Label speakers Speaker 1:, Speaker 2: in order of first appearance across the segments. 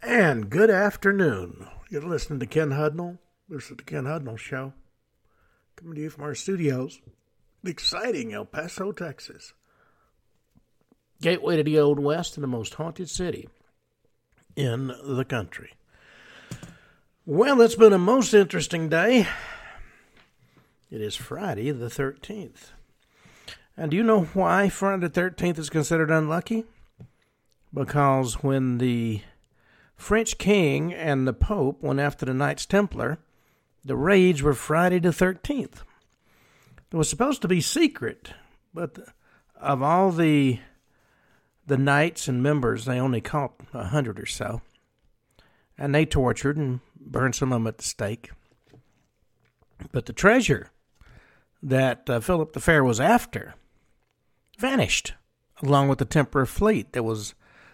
Speaker 1: And good afternoon. You're listening to Ken Hudnall. This is the Ken Hudnall Show. Coming to you from our studios. The exciting El Paso, Texas. Gateway to the Old West and the most haunted city in the country. Well, it's been a most interesting day. It is Friday the 13th. And do you know why Friday the 13th is considered unlucky? Because when the French king and the Pope went after the Knights Templar, the raids were Friday the 13th. It was supposed to be secret, but of all the knights and members, they only caught 100 or so. And they tortured and burned some of them at the stake. But the treasure that Philip the Fair was after vanished, along with the Templar fleet that was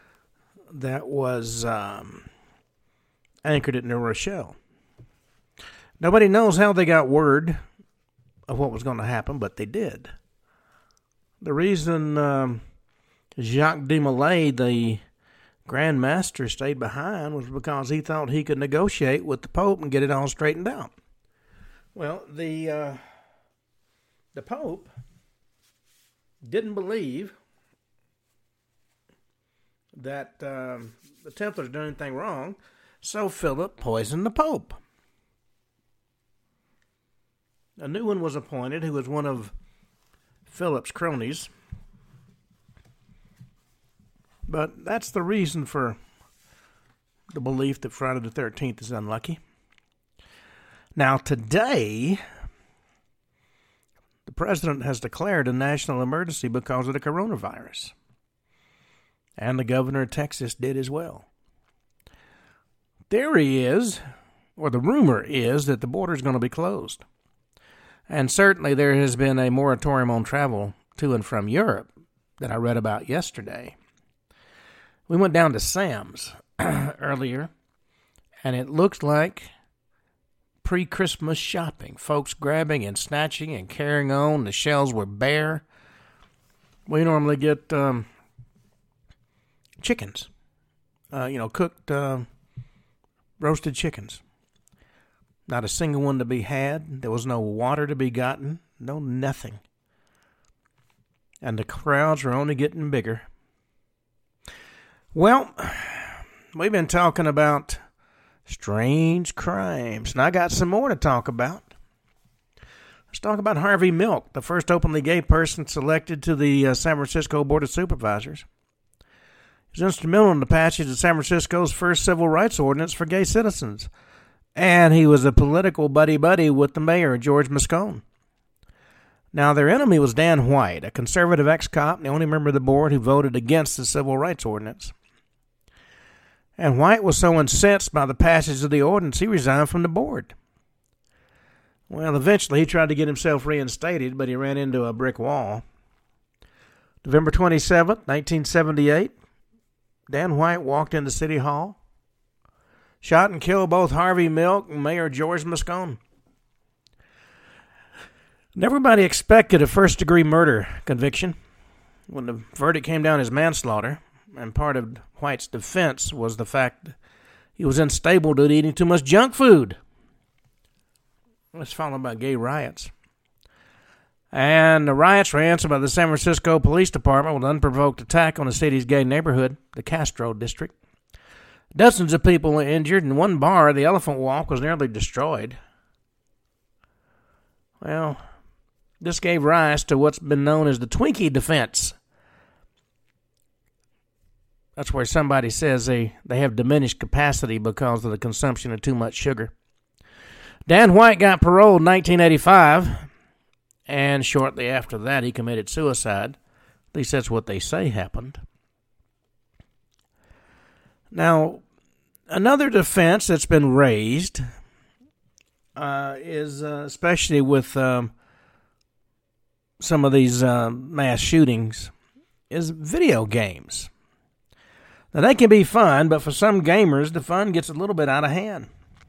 Speaker 1: anchored at New Rochelle. Nobody knows how they got word of what was going to happen, but they did. The reason Jacques de Molay, the Grand Master, stayed behind was because he thought he could negotiate with the Pope and get it all straightened out. Well, the Pope didn't believe that the Templars did anything wrong, so Philip poisoned the Pope. A new one was appointed who was one of Philip's cronies. But that's the reason for the belief that Friday the 13th is unlucky. Now today, the president has declared a national emergency because of the coronavirus. And the governor of Texas did as well. Theory is, or the rumor is, that the border is going to be closed. And certainly there has been a moratorium on travel to and from Europe that I read about yesterday. We went down to Sam's earlier, and it looks like pre-Christmas shopping. Folks grabbing and snatching and carrying on. The shelves were bare. We normally get chickens, cooked roasted chickens. Not a single one to be had. There was no water to be gotten. No nothing. And the crowds were only getting bigger. Well, we've been talking about strange crimes, and I got some more to talk about. Let's talk about Harvey Milk, the first openly gay person selected to the San Francisco Board of Supervisors. He was instrumental in the passage of San Francisco's first civil rights ordinance for gay citizens. And he was a political buddy-buddy with the mayor, George Moscone. Now, their enemy was Dan White, a conservative ex-cop and the only member of the board who voted against the civil rights ordinance. And White was so incensed by the passage of the ordinance, he resigned from the board. Well, eventually he tried to get himself reinstated, but he ran into a brick wall. November 27th, 1978, Dan White walked into City Hall, shot and killed both Harvey Milk and Mayor George Moscone. And everybody expected a first-degree murder conviction when the verdict came down as manslaughter, and part of White's defense was the fact that he was unstable due to eating too much junk food. It was followed by gay riots. And the riots were answered by the San Francisco Police Department with an unprovoked attack on the city's gay neighborhood, the Castro District. Dozens of people were injured, and one bar, the Elephant Walk, was nearly destroyed. Well, this gave rise to what's been known as the Twinkie defense. That's where somebody says they have diminished capacity because of the consumption of too much sugar. Dan White got paroled in 1985, and shortly after that he committed suicide. At least that's what they say happened. Now, another defense that's been raised is especially with some of these mass shootings is video games. Now, they can be fun, but for some gamers, the fun gets a little bit out of hand.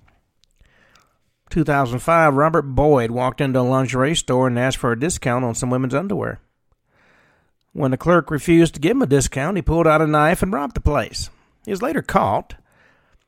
Speaker 1: 2005, Robert Boyd walked into a lingerie store and asked for a discount on some women's underwear. When the clerk refused to give him a discount, he pulled out a knife and robbed the place. He was later caught,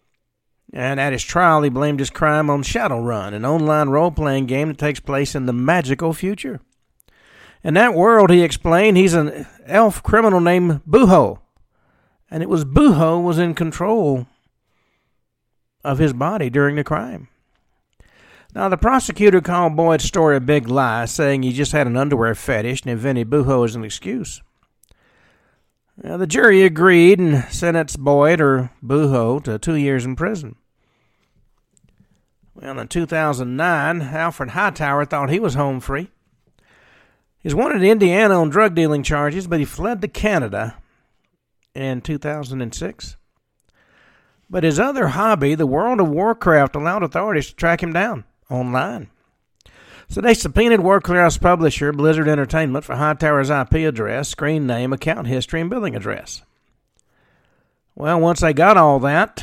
Speaker 1: And at his trial, he blamed his crime on Shadowrun, an online role-playing game that takes place in the magical future. In that world, he explained, he's an elf criminal named Buho. And it was Buho was in control of his body during the crime. Now, the prosecutor called Boyd's story a big lie, saying he just had an underwear fetish and invented Buho as an excuse. Now, the jury agreed and sentenced Boyd, or Buho, to 2 years in prison. Well, in 2009, Alfred Hightower thought he was home free. He was wanted in Indiana on drug dealing charges, but he fled to Canada in 2006. But his other hobby, the World of Warcraft, allowed authorities to track him down online. So they subpoenaed Warcraft's publisher, Blizzard Entertainment, for Hightower's IP address, screen name, account history, and billing address. Well, once they got all that,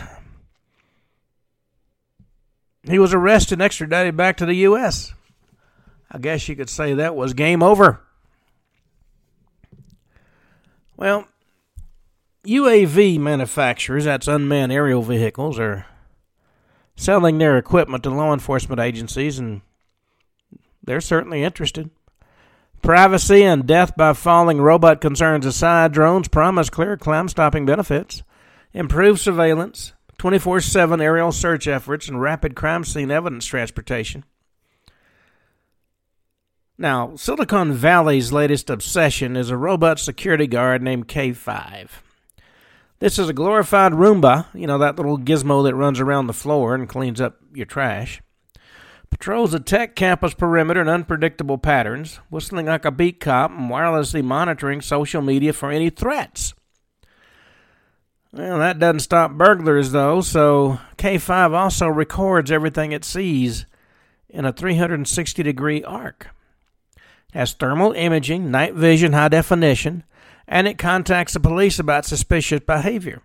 Speaker 1: he was arrested and extradited back to the U.S. I guess you could say that was game over. Well, UAV manufacturers, that's unmanned aerial vehicles, are selling their equipment to law enforcement agencies, and they're certainly interested. Privacy and death by falling robot concerns aside, drones promise clear crime-stopping benefits, improved surveillance, 24/7 aerial search efforts, and rapid crime scene evidence transportation. Now, Silicon Valley's latest obsession is a robot security guard named K5. This is a glorified Roomba, that little gizmo that runs around the floor and cleans up your trash. Patrols a tech campus perimeter in unpredictable patterns, whistling like a beat cop and wirelessly monitoring social media for any threats. Well, that doesn't stop burglars, though, so K5 also records everything it sees in a 360-degree arc. It has thermal imaging, night vision, high definition, and it contacts the police about suspicious behavior.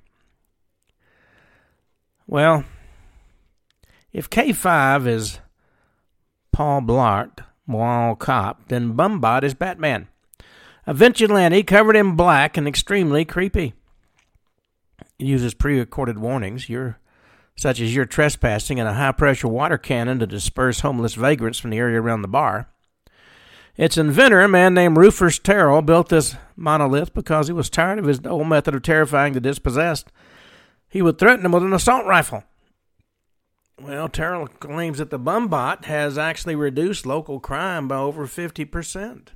Speaker 1: Well, if K5 is Paul Blart, Mall Cop, then Bumbot is Batman, a vigilante covered in black and extremely creepy. It uses pre-recorded warnings, such as you're trespassing, and a high-pressure water cannon to disperse homeless vagrants from the area around the bar. Its inventor, a man named Rufus Terrell, built this monolith because he was tired of his old method of terrifying the dispossessed. He would threaten them with an assault rifle. Well, Terrell claims that the Bumbot has actually reduced local crime by over 50%.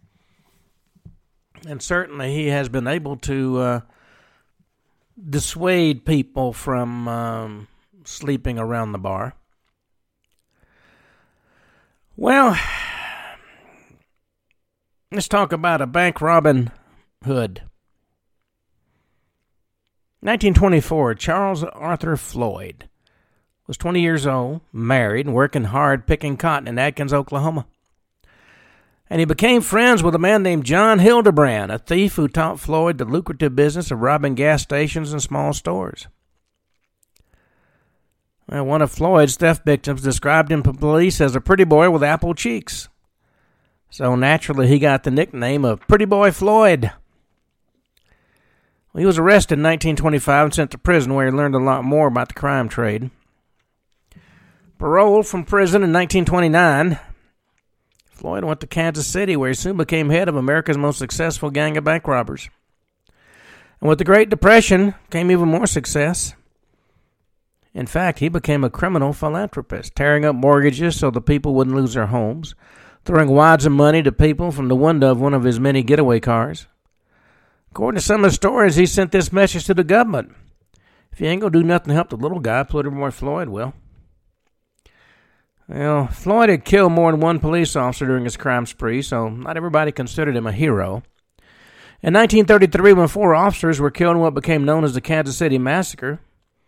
Speaker 1: And certainly he has been able to dissuade people from sleeping around the bar. Well, let's talk about a bank robin hood. 1924, Charles Arthur Floyd was 20 years old, married, and working hard picking cotton in Atkins, Oklahoma. And he became friends with a man named John Hildebrand, a thief who taught Floyd the lucrative business of robbing gas stations and small stores. Well, one of Floyd's theft victims described him to police as a pretty boy with apple cheeks. So naturally, he got the nickname of Pretty Boy Floyd. Well, he was arrested in 1925 and sent to prison, where he learned a lot more about the crime trade. Paroled from prison in 1929, Floyd went to Kansas City, where he soon became head of America's most successful gang of bank robbers. And with the Great Depression came even more success. In fact, he became a criminal philanthropist, tearing up mortgages so the people wouldn't lose their homes, throwing wads of money to people from the window of one of his many getaway cars. According to some of the stories, he sent this message to the government: if you ain't gonna do nothing to help the little guy, Pretty Boy Floyd will. Well, Floyd had killed more than one police officer during his crime spree, so not everybody considered him a hero. In 1933, when 4 officers were killed in what became known as the Kansas City Massacre,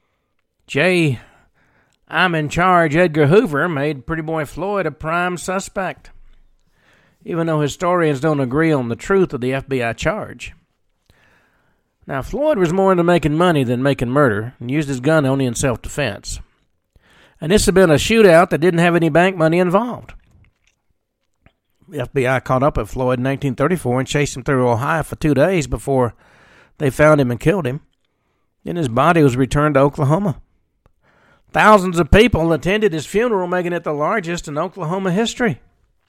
Speaker 1: I'm in charge Edgar Hoover made Pretty Boy Floyd a prime suspect, even though historians don't agree on the truth of the FBI charge. Now, Floyd was more into making money than making murder, and used his gun only in self-defense. And this had been a shootout that didn't have any bank money involved. The FBI caught up with Floyd in 1934 and chased him through Ohio for 2 days before they found him and killed him. Then his body was returned to Oklahoma. Thousands of people attended his funeral, making it the largest in Oklahoma history.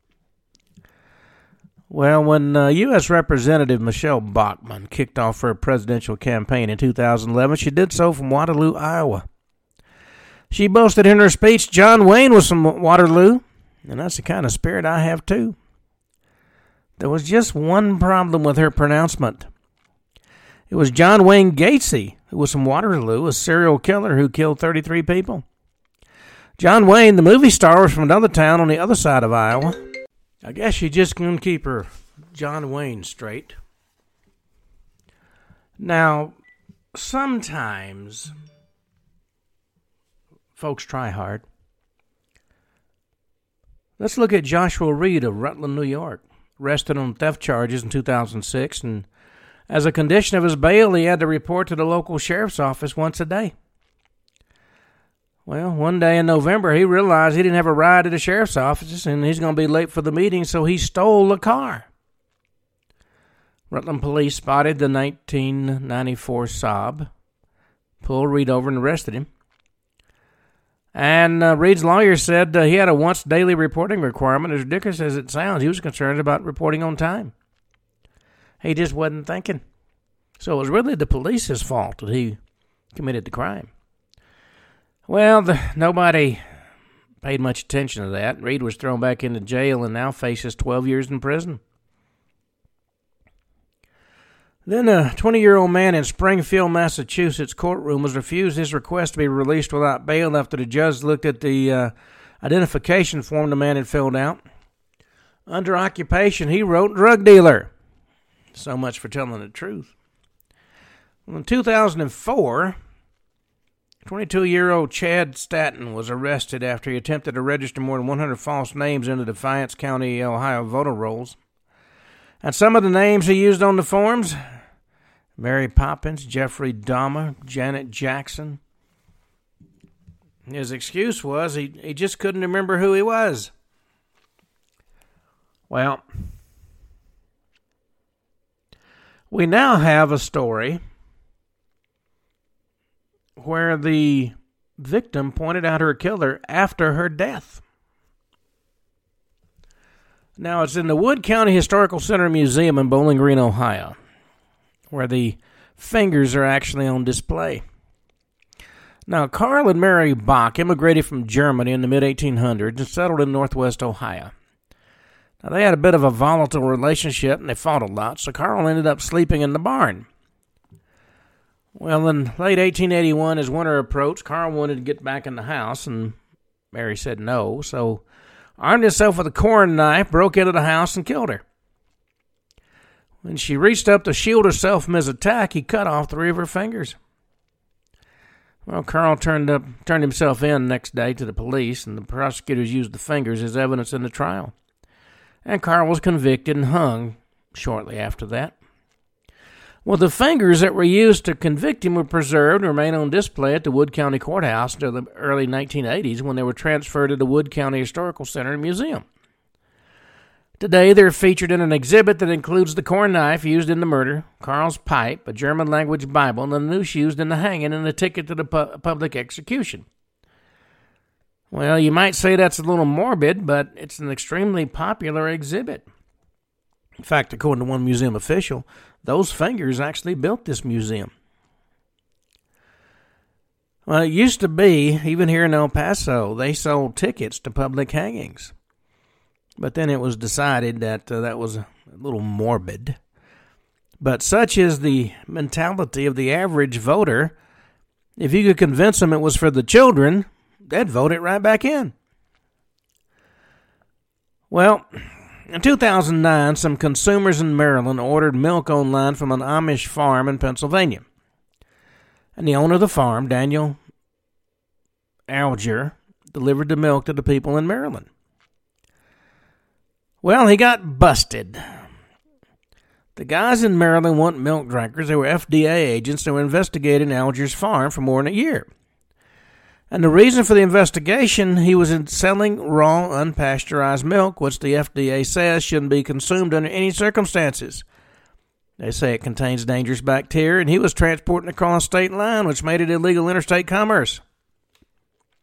Speaker 1: Well, when U.S. Representative Michelle Bachmann kicked off her presidential campaign in 2011, she did so from Waterloo, Iowa. She boasted in her speech, John Wayne was from Waterloo, and that's the kind of spirit I have too. There was just one problem with her pronouncement. It was John Wayne Gacy, who was from Waterloo, a serial killer who killed 33 people. John Wayne, the movie star, was from another town on the other side of Iowa. I guess you just can keep her John Wayne straight. Now, sometimes folks try hard. Let's look at Joshua Reed of Rutland, New York, arrested on theft charges in 2006, and as a condition of his bail, he had to report to the local sheriff's office once a day. Well, one day in November, he realized he didn't have a ride to the sheriff's office, and he's going to be late for the meeting, so he stole a car. Rutland police spotted the 1994 Saab, pulled Reed over and arrested him. And Reed's lawyer said he had a once-daily reporting requirement. As ridiculous as it sounds, he was concerned about reporting on time. He just wasn't thinking. So it was really the police's fault that he committed the crime. Well, nobody paid much attention to that. Reed was thrown back into jail and now faces 12 years in prison. Then a 20-year-old man in Springfield, Massachusetts courtroom was refused his request to be released without bail after the judge looked at the identification form the man had filled out. Under occupation, he wrote drug dealer. So much for telling the truth. Well, in 2004, 22-year-old Chad Staton was arrested after he attempted to register more than 100 false names into Defiance County, Ohio voter rolls. And some of the names he used on the forms: Mary Poppins, Jeffrey Dahmer, Janet Jackson. His excuse was he just couldn't remember who he was. Well, we now have a story where the victim pointed out her killer after her death. Now, it's in the Wood County Historical Center Museum in Bowling Green, Ohio, where the fingers are actually on display. Now, Carl and Mary Bach immigrated from Germany in the mid-1800s and settled in northwest Ohio. Now, they had a bit of a volatile relationship, and they fought a lot, so Carl ended up sleeping in the barn. Well, in late 1881, as winter approached, Carl wanted to get back in the house, and Mary said no, so armed himself with a corn knife, broke into the house, and killed her. When she reached up to shield herself from his attack, he cut off 3 of her fingers. Well, Carl turned himself in next day to the police, and the prosecutors used the fingers as evidence in the trial. And Carl was convicted and hung shortly after that. Well, the fingers that were used to convict him were preserved and remain on display at the Wood County Courthouse until the early 1980s, when they were transferred to the Wood County Historical Center and Museum. Today, they're featured in an exhibit that includes the corn knife used in the murder, Carl's pipe, a German-language Bible, and the noose used in the hanging, and a ticket to the public execution. Well, you might say that's a little morbid, but it's an extremely popular exhibit. In fact, according to one museum official, those fingers actually built this museum. Well, it used to be, even here in El Paso, they sold tickets to public hangings. But then it was decided that that was a little morbid. But such is the mentality of the average voter. If you could convince them it was for the children, they'd vote it right back in. Well, in 2009, some consumers in Maryland ordered milk online from an Amish farm in Pennsylvania. And the owner of the farm, Daniel Alger, delivered the milk to the people in Maryland. Well, he got busted. The guys in Maryland weren't milk drinkers. They were FDA agents that were investigating Alger's farm for more than a year. And the reason for the investigation, he was selling raw, unpasteurized milk, which the FDA says shouldn't be consumed under any circumstances. They say it contains dangerous bacteria, and he was transporting across state line, which made it illegal interstate commerce.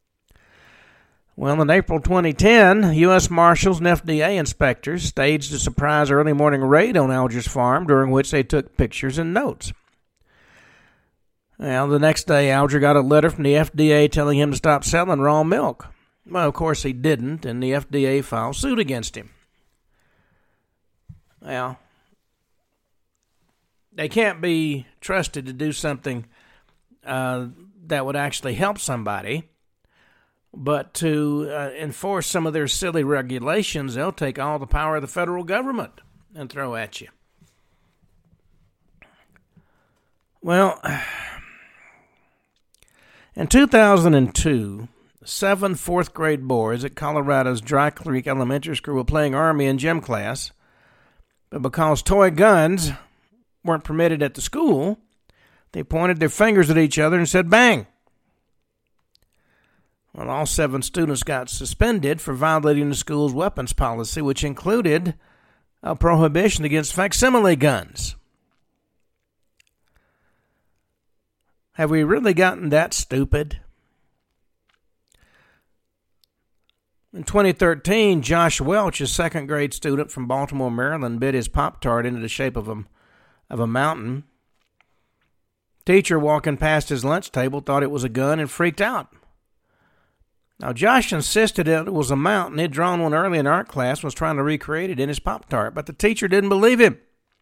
Speaker 1: Well, in April 2010, U.S. Marshals and FDA inspectors staged a surprise early morning raid on Alger's farm, during which they took pictures and notes. Well, the next day, Alger got a letter from the FDA telling him to stop selling raw milk. Well, of course he didn't, and the FDA filed suit against him. Well, they can't be trusted to do something that would actually help somebody. But to enforce some of their silly regulations, they'll take all the power of the federal government and throw at you. Well, in 2002, 7 fourth-grade boys at Colorado's Dry Creek Elementary School were playing Army in gym class, but because toy guns weren't permitted at the school, they pointed their fingers at each other and said, "Bang!" Well, all 7 students got suspended for violating the school's weapons policy, which included a prohibition against facsimile guns. Have we really gotten that stupid? In 2013, Josh Welch, a second-grade student from Baltimore, Maryland, bit his Pop-Tart into the shape of a mountain. Teacher walking past his lunch table thought it was a gun and freaked out. Now, Josh insisted that it was a mountain. He'd drawn one early in art class and was trying to recreate it in his Pop-Tart, but the teacher didn't believe him.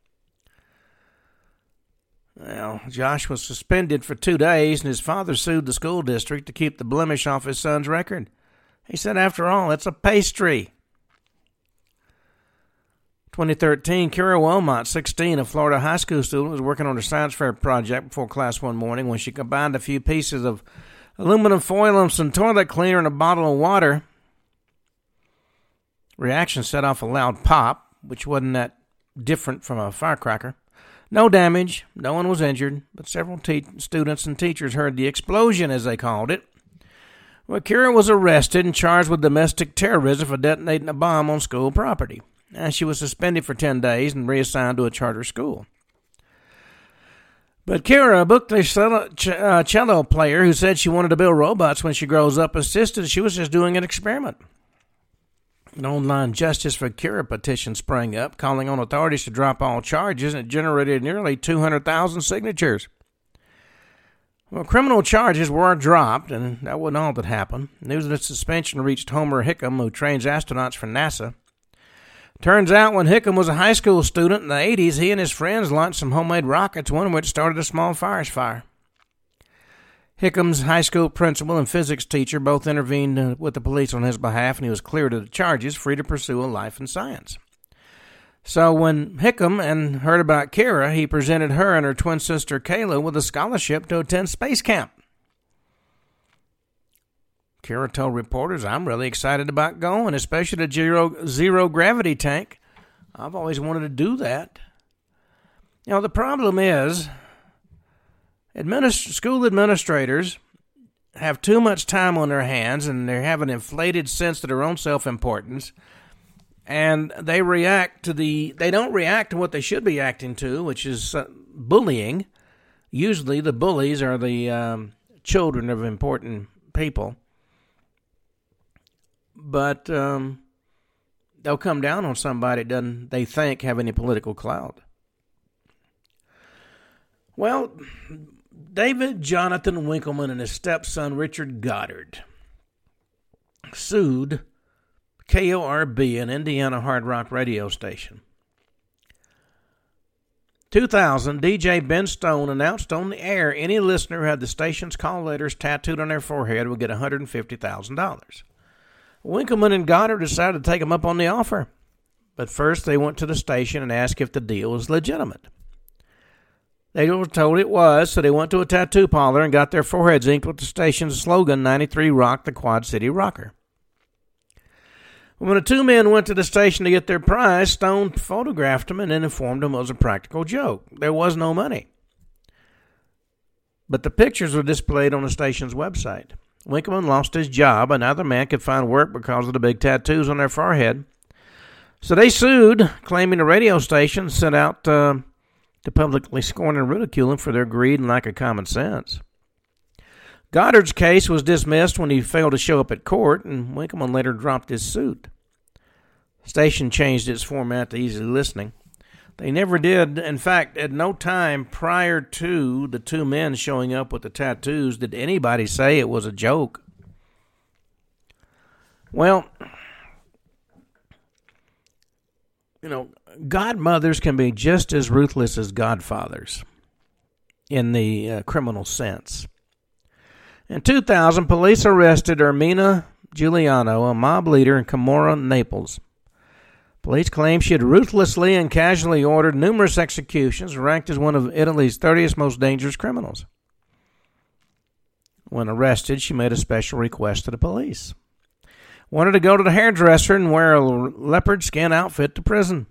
Speaker 1: Well, Josh was suspended for 2 days, and his father sued the school district to keep the blemish off his son's record. He said, after all, it's a pastry. 2013, Kira Wilmot, 16, a Florida high school student, was working on a science fair project before class one morning when she combined a few pieces of aluminum foil and some toilet cleaner in a bottle of water. Reaction set off a loud pop, which wasn't that different from a firecracker. No damage, no one was injured, but several students and teachers heard the explosion, as they called it. Well, Kira was arrested and charged with domestic terrorism for detonating a bomb on school property. And she was suspended for 10 days and reassigned to a charter school. But Kira, a booklet cello player who said she wanted to build robots when she grows up, insisted she was just doing an experiment. An online Justice for Kira petition sprang up, calling on authorities to drop all charges, and it generated nearly 200,000 signatures. Well, criminal charges were dropped, and that wasn't all that happened. News of the suspension reached Homer Hickam, who trains astronauts for NASA. Turns out when Hickam was a high school student in the 80s, he and his friends launched some homemade rockets, one of which started a small forest fire. Hickam's high school principal and physics teacher both intervened with the police on his behalf, and he was cleared of the charges, free to pursue a life in science. So when Hickam heard about Kira, he presented her and her twin sister Kayla with a scholarship to attend space camp. Kira told reporters, "I'm really excited about going, especially the zero gravity tank. I've always wanted to do that." You know, the problem is school administrators have too much time on their hands, and they have an inflated sense of their own self-importance, and they don't react to what they should be acting to, which is bullying. Usually the bullies are the children of important people. But they'll come down on somebody that doesn't, they think, have any political clout. Well, David Jonathan Winkleman and his stepson Richard Goddard sued KORB, an Indiana hard rock radio station. 2000, DJ Ben Stone announced on the air any listener who had the station's call letters tattooed on their forehead would get $150,000. Winkleman and Goddard decided to take him up on the offer. But first they went to the station and asked if the deal was legitimate. They were told it was, so they went to a tattoo parlor and got their foreheads inked with the station's slogan, 93 Rock, the Quad City Rocker. When the two men went to the station to get their prize, Stone photographed them and then informed them it was a practical joke. There was no money. But the pictures were displayed on the station's website. Winkleman lost his job. Another man could find work because of the big tattoos on their forehead. So they sued, claiming the radio station set out to publicly scorn and ridicule them for their greed and lack of common sense. Goddard's case was dismissed when he failed to show up at court, and Winkleman later dropped his suit. The station changed its format to easy listening. They never did. In fact, at no time prior to the two men showing up with the tattoos did anybody say it was a joke. Well, godmothers can be just as ruthless as godfathers in the criminal sense. In 2000, police arrested Ermina Giuliano, a mob leader in Camorra, Naples. Police claim she had ruthlessly and casually ordered numerous executions, ranked as one of Italy's 30th most dangerous criminals. When arrested, she made a special request to the police. Wanted to go to the hairdresser and wear a leopard skin outfit to prison.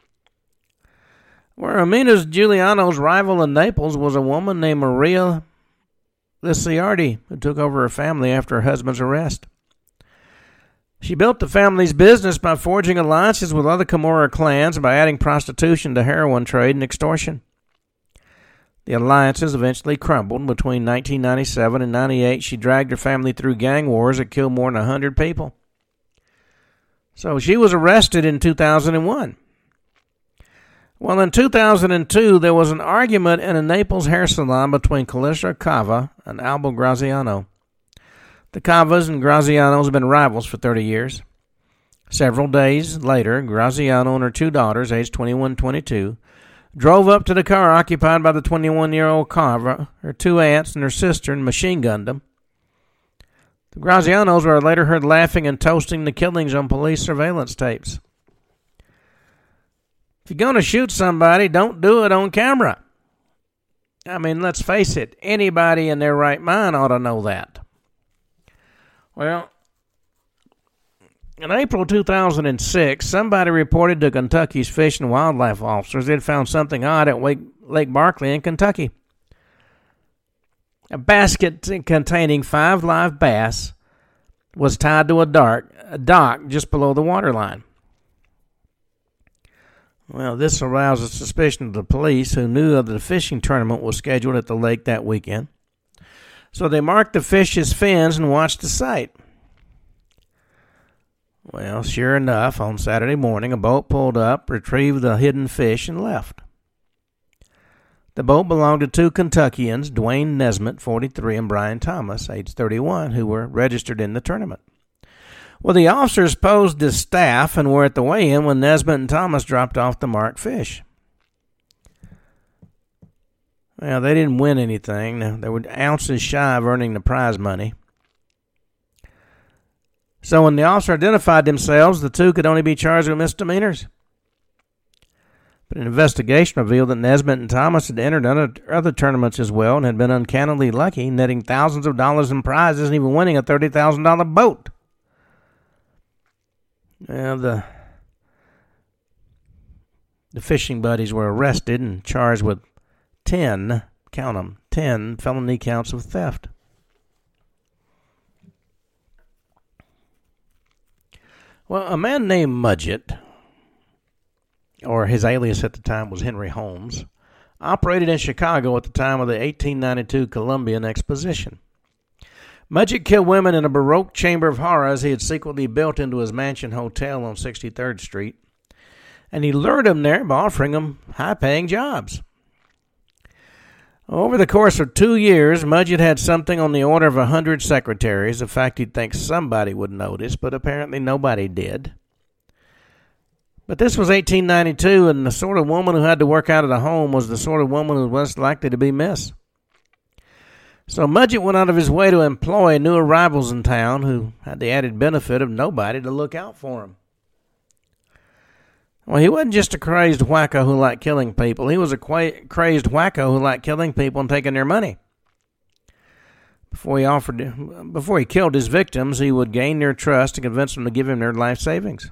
Speaker 1: Where Ermina Giuliano's rival in Naples was a woman named Maria Licciardi, who took over her family after her husband's arrest. She built the family's business by forging alliances with other Camorra clans and by adding prostitution to heroin trade and extortion. The alliances eventually crumbled. Between 1997 and 1998, she dragged her family through gang wars that killed more than 100 people. So she was arrested in 2001. Well, in 2002, there was an argument in a Naples hair salon between Calissa Cava and Albo Graziano. The Cavas and Grazianos have been rivals for 30 years. Several days later, Graziano and her two daughters, aged 21 and 22, drove up to the car occupied by the 21-year-old Cava, her two aunts, and her sister, and machine-gunned them. The Grazianos were later heard laughing and toasting the killings on police surveillance tapes. If you're going to shoot somebody, don't do it on camera. I mean, let's face it, anybody in their right mind ought to know that. Well, in April 2006, somebody reported to Kentucky's Fish and Wildlife officers they'd found something odd at Lake Barkley in Kentucky. A basket containing 5 live bass was tied to a dock just below the waterline. Well, this aroused the suspicion of the police, who knew that the fishing tournament was scheduled at the lake that weekend. So they marked the fish's fins and watched the sight. Well, sure enough, on Saturday morning, a boat pulled up, retrieved the hidden fish, and left. The boat belonged to two Kentuckians, Dwayne Nesmith, 43, and Brian Thomas, age 31, who were registered in the tournament. Well, the officers posed as staff and were at the weigh-in when Nesmith and Thomas dropped off the marked fish. Well, they didn't win anything. They were ounces shy of earning the prize money. So when the officer identified themselves, the two could only be charged with misdemeanors. But an investigation revealed that Nesmith and Thomas had entered other tournaments as well and had been uncannily lucky, netting thousands of dollars in prizes and even winning a $30,000 boat. Well, the fishing buddies were arrested and charged with 10 felony counts of theft. Well, a man named Mudgett, or his alias at the time was Henry Holmes, operated in Chicago at the time of the 1892 Columbian Exposition. Mudgett killed women in a Baroque chamber of horrors he had secretly built into his mansion hotel on 63rd Street, and he lured them there by offering them high-paying jobs. Over the course of 2 years, Mudgett had something on the order of 100 secretaries, a fact he'd think somebody would notice, but apparently nobody did. But this was 1892, and the sort of woman who had to work out of the home was the sort of woman who was likely to be missed. So Mudgett went out of his way to employ new arrivals in town who had the added benefit of nobody to look out for him. Well, he wasn't just a crazed wacko who liked killing people. He was a crazed wacko who liked killing people and taking their money. Before he killed his victims, he would gain their trust and convince them to give him their life savings.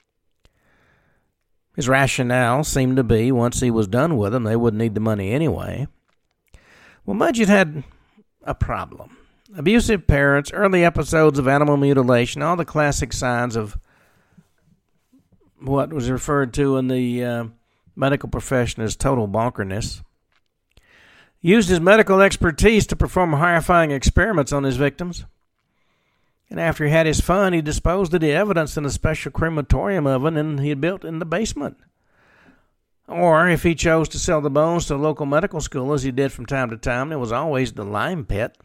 Speaker 1: His rationale seemed to be, once he was done with them, they wouldn't need the money anyway. Well, Mudgett had a problem. Abusive parents, early episodes of animal mutilation, all the classic signs of what was referred to in the medical profession as total bonkerness. used his medical expertise to perform horrifying experiments on his victims. And after he had his fun, he disposed of the evidence in a special crematorium oven he had built in the basement. Or, if he chose to sell the bones to a local medical school, as he did from time to time, there was always the lime pit.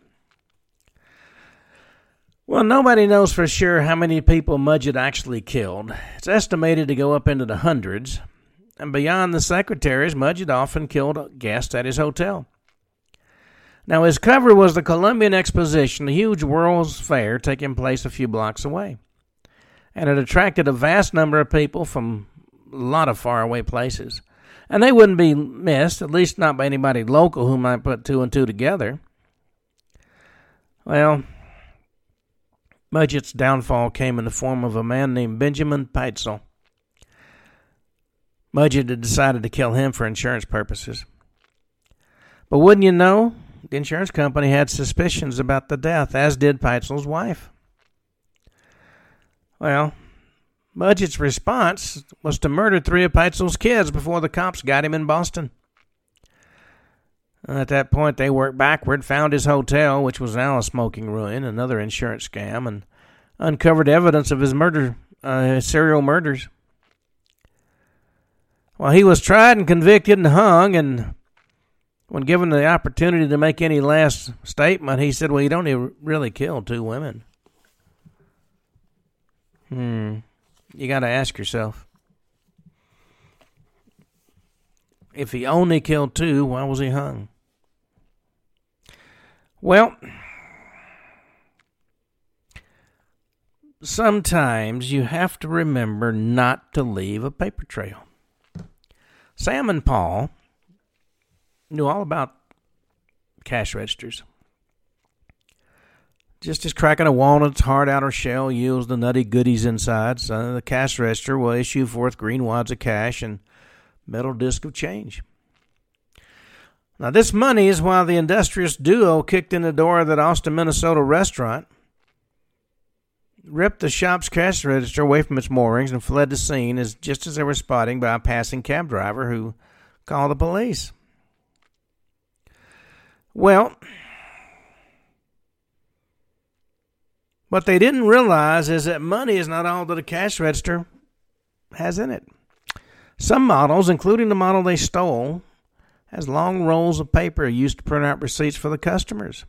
Speaker 1: Well, nobody knows for sure how many people Mudgett actually killed. It's estimated to go up into the hundreds. And beyond the secretaries, Mudgett often killed guests at his hotel. Now, his cover was the Columbian Exposition, a huge World's Fair taking place a few blocks away. And it attracted a vast number of people from a lot of faraway places. And they wouldn't be missed, at least not by anybody local who might put two and two together. Well, Mudgett's downfall came in the form of a man named Benjamin Pitezel. Mudgett had decided to kill him for insurance purposes. But wouldn't you know, the insurance company had suspicions about the death, as did Pitezel's wife. Well, Mudgett's response was to murder 3 of Pitezel's kids before the cops got him in Boston. At that point, they worked backward, found his hotel, which was now a smoking ruin, another insurance scam, and uncovered evidence of his serial murders. Well, he was tried and convicted and hung, and when given the opportunity to make any last statement, he said, well, he'd only really killed 2 women. You got to ask yourself, if he only killed 2, why was he hung? Well, sometimes you have to remember not to leave a paper trail. Sam and Paul knew all about cash registers. Just as cracking a walnut's hard outer shell yields the nutty goodies inside, so the cash register will issue forth green wads of cash and metal disc of change. Now, this money is why the industrious duo kicked in the door of that Austin, Minnesota restaurant, ripped the shop's cash register away from its moorings, and fled the scene just as they were spotted by a passing cab driver who called the police. Well, what they didn't realize is that money is not all that a cash register has in it. Some models, including the model they stole, has long rolls of paper used to print out receipts for the customers.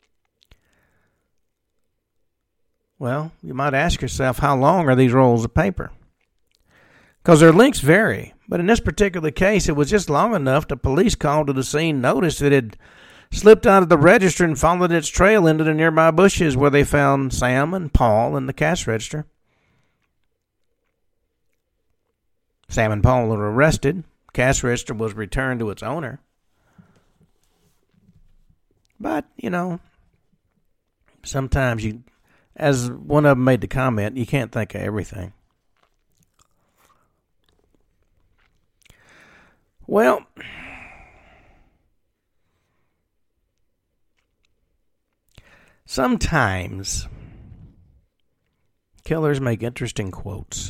Speaker 1: Well, you might ask yourself, how long are these rolls of paper? Because their lengths vary, but in this particular case, it was just long enough the police called to the scene noticed it had slipped out of the register and followed its trail into the nearby bushes where they found Sam and Paul in the cash register. Sam and Paul were arrested. Cash register was returned to its owner. But, sometimes as one of them made the comment, you can't think of everything. Well, sometimes killers make interesting quotes.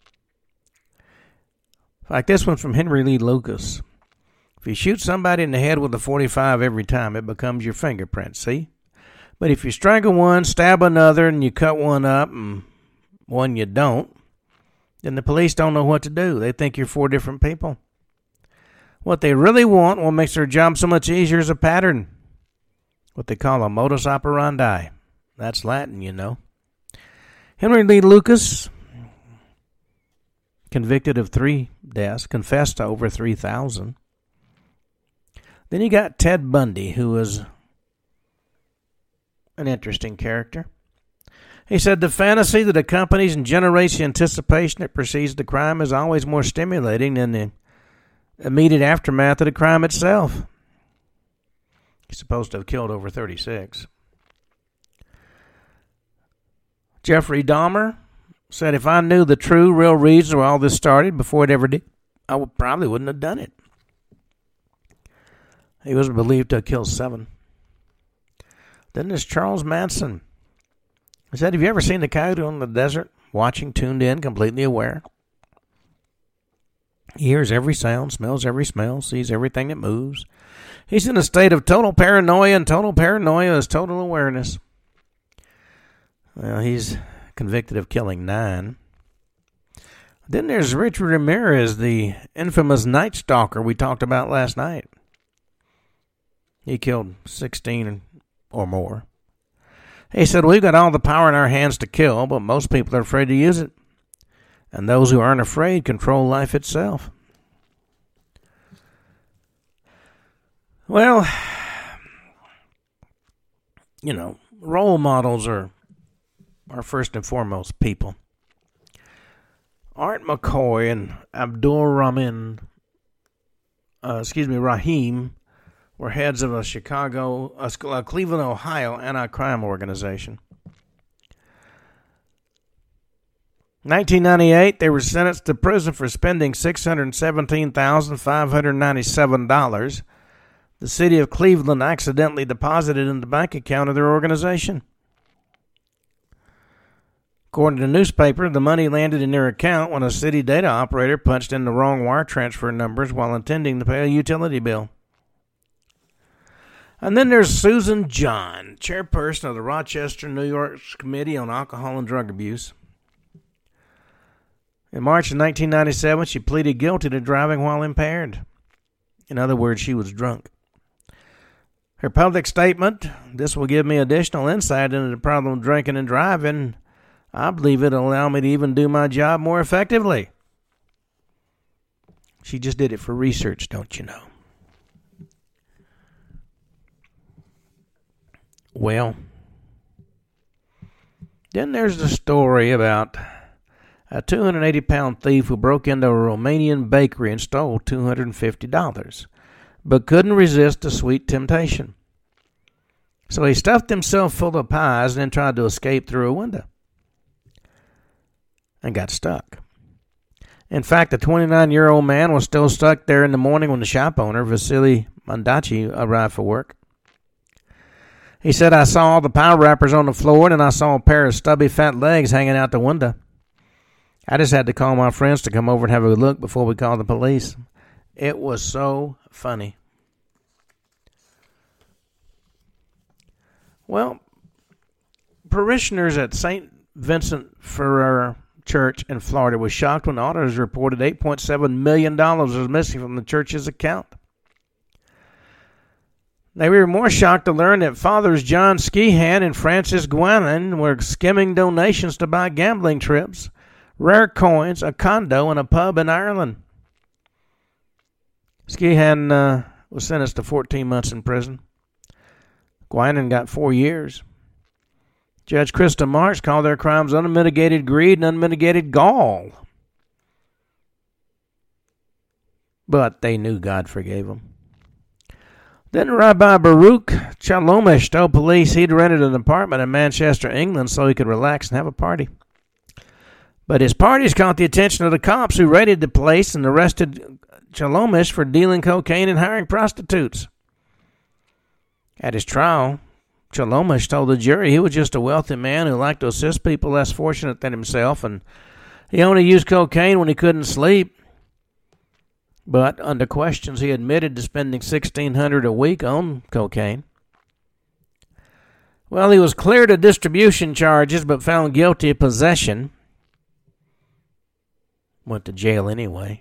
Speaker 1: Like this one from Henry Lee Lucas. If you shoot somebody in the head with a .45 every time, it becomes your fingerprint, see? But if you strangle one, stab another, and you cut one up, and one you don't, then the police don't know what to do. They think you're 4 different people. What they really want, what makes their job so much easier, is a pattern. What they call a modus operandi. That's Latin, Henry Lee Lucas, convicted of 3 deaths, confessed to over 3,000. Then you got Ted Bundy, who was an interesting character. He said the fantasy that accompanies and generates the anticipation that precedes the crime is always more stimulating than the immediate aftermath of the crime itself. He's supposed to have killed over 36. Jeffrey Dahmer said, if I knew the true, real reason why all this started before it ever did, I probably wouldn't have done it. He was believed to have killed 7. Then there's Charles Manson. He said, have you ever seen the coyote on the desert, watching, tuned in, completely aware? He hears every sound, smells every smell, sees everything that moves. He's in a state of total paranoia, and total paranoia is total awareness. Well, he's convicted of killing 9. Then there's Richard Ramirez, the infamous Night Stalker we talked about last night. He killed 16 or more. He said, we've got all the power in our hands to kill, but most people are afraid to use it. And those who aren't afraid control life itself. Well, role models are first and foremost people. Art McCoy and Abdul Rahim were heads of a Cleveland, Ohio anti-crime organization. 1998, they were sentenced to prison for spending $617,597. The city of Cleveland accidentally deposited in the bank account of their organization. According to the newspaper, the money landed in their account when a city data operator punched in the wrong wire transfer numbers while intending to pay a utility bill. And then there's Susan John, chairperson of the Rochester, New York Committee on Alcohol and Drug Abuse. In March of 1997, she pleaded guilty to driving while impaired. In other words, she was drunk. Her public statement, "This will give me additional insight into the problem of drinking and driving. I believe it'll allow me to even do my job more effectively." She just did it for research, don't you know? Well, then there's the story about a 280-pound thief who broke into a Romanian bakery and stole $250, but couldn't resist the sweet temptation. So he stuffed himself full of pies and then tried to escape through a window and got stuck. In fact, the 29-year-old man was still stuck there in the morning when the shop owner, Vasily Mondachi, arrived for work. He said, "I saw all the pie wrappers on the floor, and then I saw a pair of stubby fat legs hanging out the window. I just had to call my friends to come over and have a look before we called the police." It was so funny. Well, parishioners at St. Vincent Ferrer Church in Florida were shocked when auditors reported $8.7 million was missing from the church's account. They were more shocked to learn that Fathers John Skehan and Francis Guanin were skimming donations to buy gambling trips, rare coins, a condo, and a pub in Ireland. Skehan was sentenced to 14 months in prison. Guinan got 4 years. Judge Krista Marks called their crimes unmitigated greed and unmitigated gall. But they knew God forgave them. Then Rabbi Baruch Chalomish told police he'd rented an apartment in Manchester, England, so he could relax and have a party. But his parties caught the attention of the cops, who raided the place and arrested Chalomish for dealing cocaine and hiring prostitutes. At his trial, Chalomish told the jury he was just a wealthy man who liked to assist people less fortunate than himself, and he only used cocaine when he couldn't sleep. But under questions, he admitted to spending $1,600 a week on cocaine. Well, he was cleared of distribution charges, but found guilty of possession. Went to jail anyway.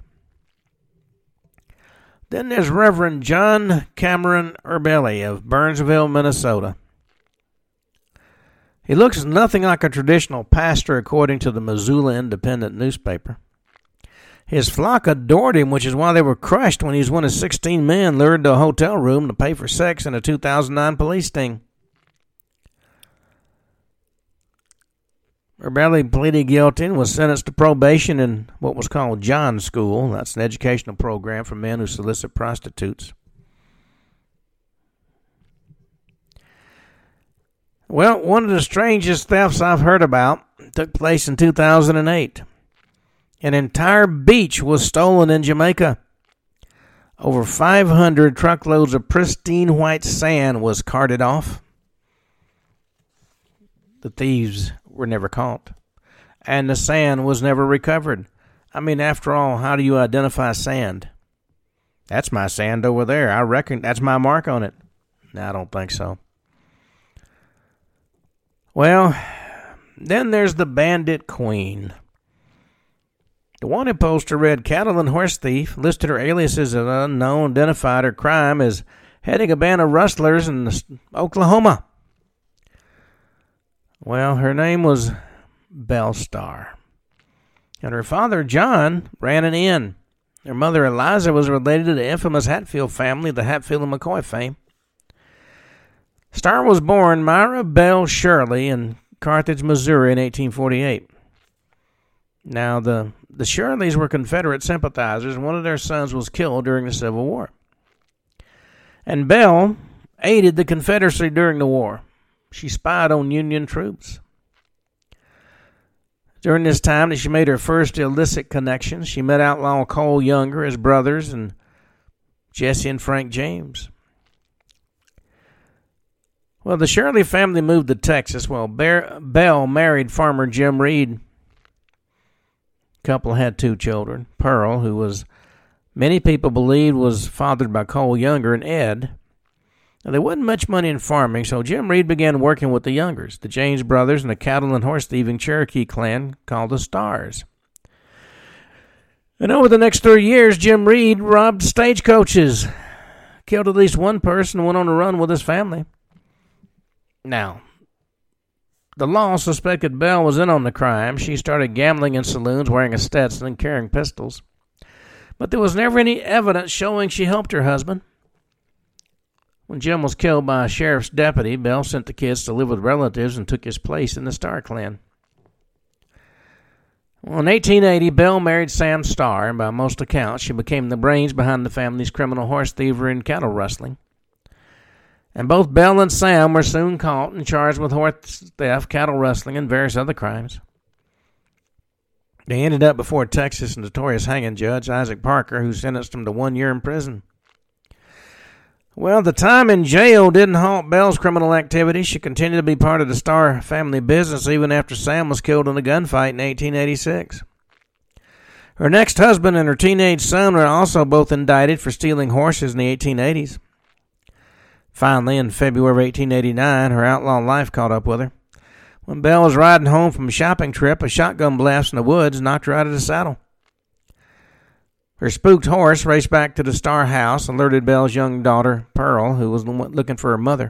Speaker 1: Then there's Reverend John Cameron Urbelli of Burnsville, Minnesota. He looks nothing like a traditional pastor, according to the Missoula Independent newspaper. His flock adored him, which is why they were crushed when he was one of 16 men lured to a hotel room to pay for sex in a 2009 police sting. Urbelli pleaded guilty and was sentenced to probation in what was called John School. That's an educational program for men who solicit prostitutes. Well, one of the strangest thefts I've heard about took place in 2008. An entire beach was stolen in Jamaica. Over 500 truckloads of pristine white sand was carted off. The thieves were never caught, and the sand was never recovered. I mean, after all, how do you identify sand? That's my sand over there. I reckon that's my mark on it. No, I don't think so. Well, then there's the Bandit Queen. The wanted poster read cattle and horse thief, listed her alias as an unknown, identified her crime as heading a band of rustlers in Oklahoma. Well, her name was Belle Starr. And her father, John, ran an inn. Her mother, Eliza, was related to the infamous Hatfield family, the Hatfield and McCoy fame. Starr was born Myra Belle Shirley in Carthage, Missouri in 1848. Now, the Shirleys were Confederate sympathizers, and one of their sons was killed during the Civil War. And Belle aided the Confederacy during the war. She spied on Union troops. During this time that she made her first illicit connections, she met outlaw Cole Younger, his brothers, and Jesse and Frank James. Well, the Shirley family moved to Texas while Belle married farmer Jim Reed. The couple had 2 children, Pearl, who was many people believed was fathered by Cole Younger, and Ed. Now, there wasn't much money in farming, so Jim Reed began working with the Youngers, the James brothers, and a cattle and horse thieving Cherokee clan called the Stars. And over the next 3 years, Jim Reed robbed stagecoaches, killed at least one person, and went on a run with his family. Now, the law suspected Belle was in on the crime. She started gambling in saloons, wearing a Stetson and carrying pistols. But there was never any evidence showing she helped her husband. When Jim was killed by a sheriff's deputy, Belle sent the kids to live with relatives and took his place in the Starr clan. Well, in 1880, Belle married Sam Starr, and by most accounts, she became the brains behind the family's criminal horse thievery and cattle rustling. And both Belle and Sam were soon caught and charged with horse theft, cattle rustling, and various other crimes. They ended up before Texas' notorious hanging judge, Isaac Parker, who sentenced them to 1 year in prison. Well, the time in jail didn't halt Belle's criminal activity. She continued to be part of the Starr family business even after Sam was killed in a gunfight in 1886. Her next husband and her teenage son were also both indicted for stealing horses in the 1880s. Finally, in February of 1889, her outlaw life caught up with her. When Belle was riding home from a shopping trip, a shotgun blast in the woods knocked her out of the saddle. Her spooked horse raced back to the Starr house, alerted Belle's young daughter, Pearl, who was looking for her mother.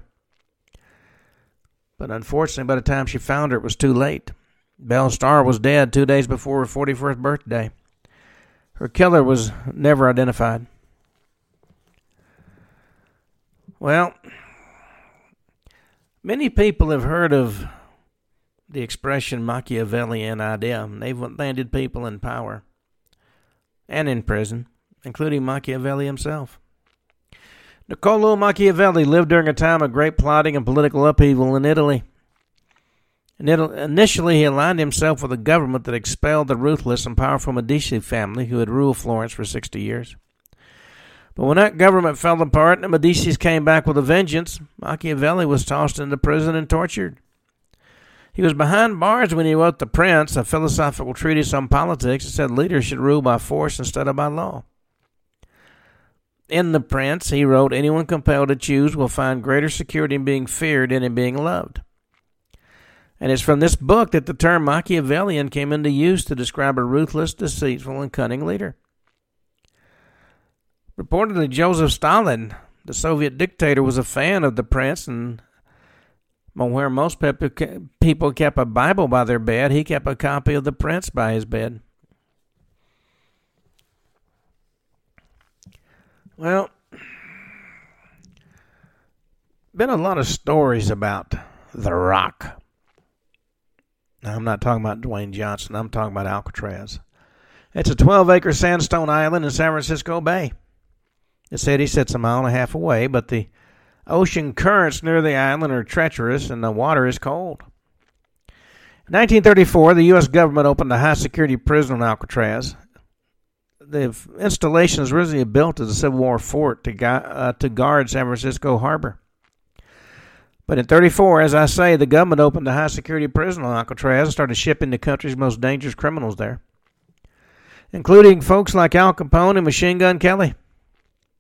Speaker 1: But unfortunately, by the time she found her, it was too late. Belle Starr was dead 2 days before her 41st birthday. Her killer was never identified. Well, many people have heard of the expression Machiavellian idea. They've landed people in power and in prison, including Machiavelli himself. Niccolò Machiavelli lived during a time of great plotting and political upheaval in Italy. Initially, he aligned himself with a government that expelled the ruthless and powerful Medici family who had ruled Florence for 60 years. But when that government fell apart and the Medicis came back with a vengeance, Machiavelli was tossed into prison and tortured. He was behind bars when he wrote The Prince, a philosophical treatise on politics that said leaders should rule by force instead of by law. In The Prince, he wrote, anyone compelled to choose will find greater security in being feared than in being loved. And it's from this book that the term Machiavellian came into use to describe a ruthless, deceitful, and cunning leader. Reportedly, Joseph Stalin, the Soviet dictator, was a fan of The Prince, and where most people kept a Bible by their bed, he kept a copy of The Prince by his bed. Well, been a lot of stories about The Rock. Now, I'm not talking about Dwayne Johnson. I'm talking about Alcatraz. It's a 12-acre sandstone island in San Francisco Bay. The city sits a mile and a half away, but the ocean currents near the island are treacherous and the water is cold. In 1934, the U.S. government opened a high-security prison on Alcatraz. The installation was originally built as a Civil War fort to guard San Francisco Harbor. But in 1934, as I say, the government opened a high-security prison on Alcatraz and started shipping the country's most dangerous criminals there, including folks like Al Capone and Machine Gun Kelly.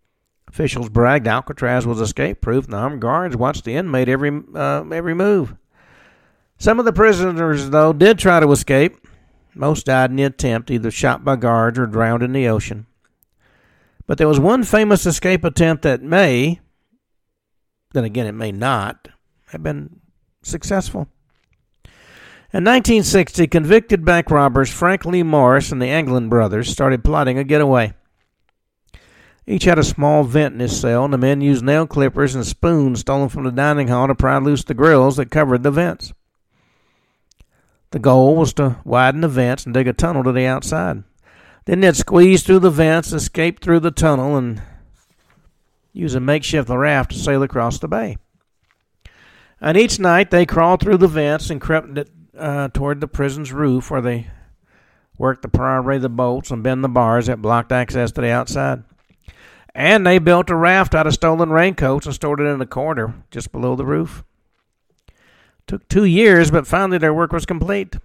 Speaker 1: Officials bragged Alcatraz was escape-proof, and the armed guards watched the inmate every move. Some of the prisoners, though, did try to escape. Most died in the attempt, either shot by guards or drowned in the ocean. But there was one famous escape attempt that may, then again it may not, have been successful. In 1960, convicted bank robbers Frank Lee Morris and the Anglin brothers started plotting a getaway. Each had a small vent in his cell, and the men used nail clippers and spoons stolen from the dining hall to pry loose the grills that covered the vents. The goal was to widen the vents and dig a tunnel to the outside. Then they'd squeeze through the vents, escape through the tunnel, and use a makeshift raft to sail across the bay. And each night they crawled through the vents and crept toward the prison's roof, where they worked to pry away the bolts and bend the bars that blocked access to the outside. And they built a raft out of stolen raincoats and stored it in a corner just below the roof. Took 2 years, but finally their work was complete.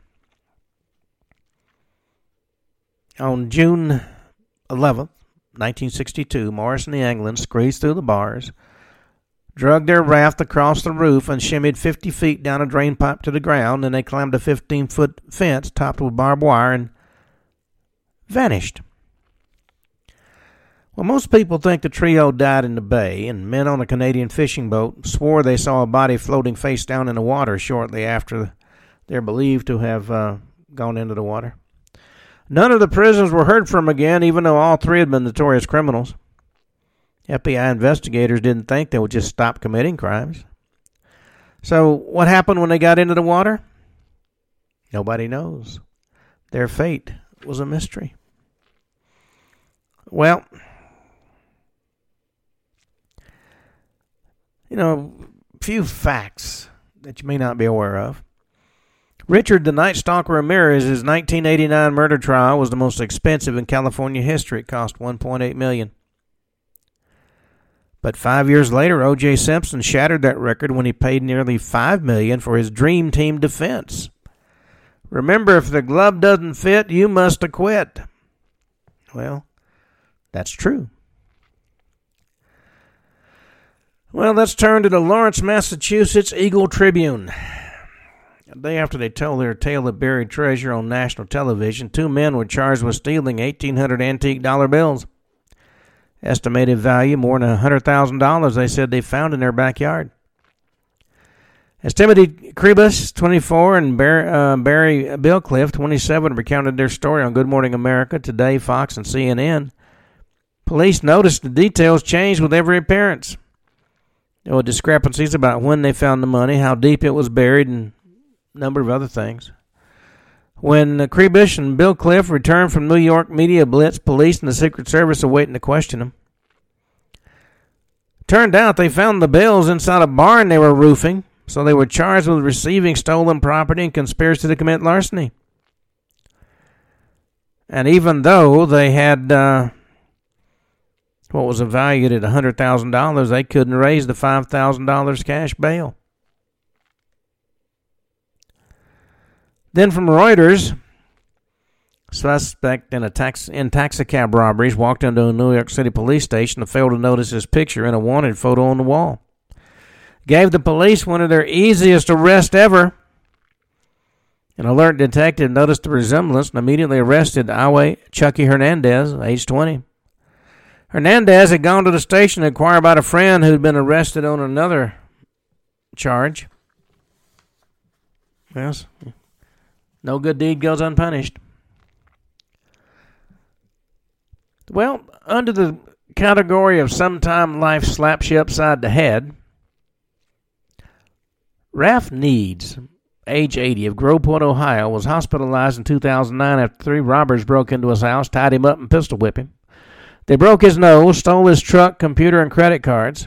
Speaker 1: On June 11th, 1962, Morris and the Anglins squeezed through the bars, dragged their raft across the roof, and shimmied 50 feet down a drain pipe to the ground. Then they climbed a 15-foot fence topped with barbed wire and vanished. Well, most people think the trio died in the bay, and men on a Canadian fishing boat swore they saw a body floating face down in the water shortly after they're believed to have gone into the water. None of the prisoners were heard from again, even though all three had been notorious criminals. FBI investigators didn't think they would just stop committing crimes. So what happened when they got into the water? Nobody knows. Their fate was a mystery. Well, a few facts that you may not be aware of. Richard the Night Stalker Ramirez's 1989 murder trial was the most expensive in California history. It cost $1.8 million. But 5 years later, O.J. Simpson shattered that record when he paid nearly $5 million for his Dream Team defense. Remember, if the glove doesn't fit, you must acquit. Well, that's true. Well, let's turn to the Lawrence, Massachusetts Eagle Tribune. A day after they told their tale of buried treasure on national television, 2 men were charged with stealing 1,800 antique dollar bills. Estimated value more than $100,000 they said they found in their backyard. As Timothy Kribus, 24, and Barry Billcliffe, 27, recounted their story on Good Morning America, Today, Fox, and CNN, police noticed the details changed with every appearance. There were discrepancies about when they found the money, how deep it was buried, and a number of other things. When Kribus and Billcliffe returned from New York media blitz, police and the Secret Service were waiting to question them. Turned out they found the bills inside a barn they were roofing, so they were charged with receiving stolen property and conspiracy to commit larceny. And even though they had what was valued at $100,000, they couldn't raise the $5,000 cash bail. Then from Reuters, suspect in taxicab robberies walked into a New York City police station and failed to notice his picture in a wanted photo on the wall. Gave the police one of their easiest arrests ever. An alert detective noticed the resemblance and immediately arrested Awe Chucky Hernandez, age 20. Hernandez had gone to the station to inquire about a friend who had been arrested on another charge. Yes, no good deed goes unpunished. Well, under the category of sometime life slaps you upside the head, Ralph Needs, age 80, of Groveport, Ohio, was hospitalized in 2009 after 3 robbers broke into his house, tied him up, and pistol whipped him. They broke his nose, stole his truck, computer, and credit cards.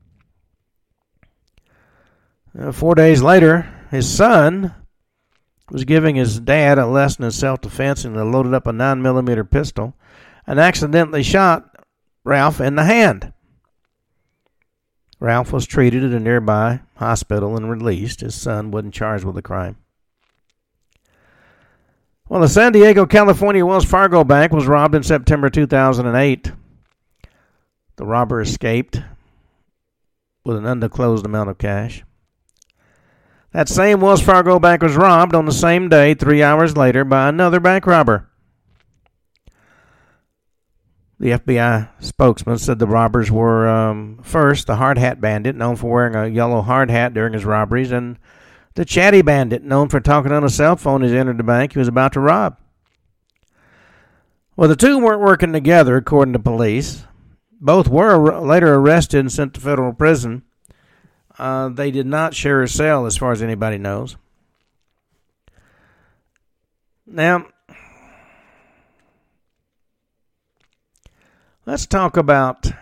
Speaker 1: 4 days later, his son was giving his dad a lesson in self-defense and loaded up a 9mm pistol and accidentally shot Ralph in the hand. Ralph was treated at a nearby hospital and released. His son wasn't charged with the crime. Well, the San Diego, California Wells Fargo Bank was robbed in September 2008. The robber escaped with an undisclosed amount of cash. That same Wells Fargo bank was robbed on the same day, 3 hours later, by another bank robber. The FBI spokesman said the robbers were, first, the hard hat bandit, known for wearing a yellow hard hat during his robberies, and the chatty bandit, known for talking on a cell phone as he entered the bank he was about to rob. Well, the two weren't working together, according to police. Both were later arrested and sent to federal prison. They did not share a cell, as far as anybody knows. Now, let's talk about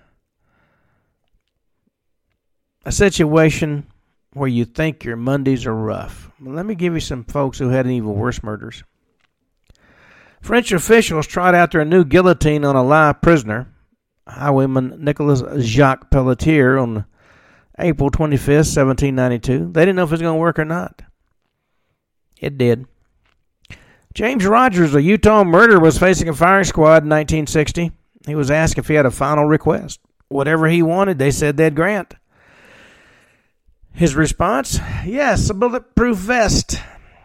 Speaker 1: a situation where you think your Mondays are rough. Well, let me give you some folks who had even worse murders. French officials tried out their new guillotine on a live prisoner, highwayman Nicolas Jacques Pelletier, on April 25th, 1792. They didn't know if it was going to work or not. It did. James Rogers, a Utah murderer, was facing a firing squad in 1960. He was asked if he had a final request. Whatever he wanted, they said they'd grant. His response? Yes, a bulletproof vest.